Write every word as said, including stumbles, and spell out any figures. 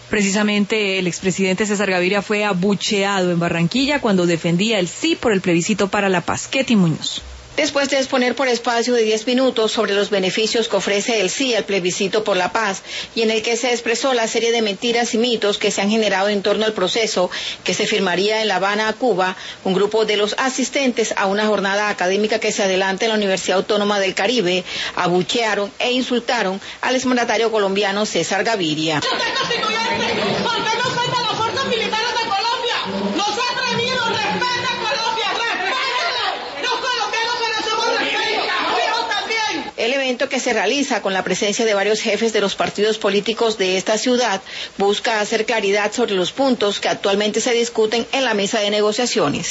Precisamente el expresidente César Gaviria fue abucheado en Barranquilla cuando defendía el sí por el plebiscito para la paz. Ketty Muñoz. Después de exponer por espacio de diez minutos sobre los beneficios que ofrece el sí al plebiscito por la paz y en el que se expresó la serie de mentiras y mitos que se han generado en torno al proceso que se firmaría en La Habana, Cuba, un grupo de los asistentes a una jornada académica que se adelanta en la Universidad Autónoma del Caribe abuchearon e insultaron al exmandatario colombiano César Gaviria. El evento, que se realiza con la presencia de varios jefes de los partidos políticos de esta ciudad, busca hacer claridad sobre los puntos que actualmente se discuten en la mesa de negociaciones.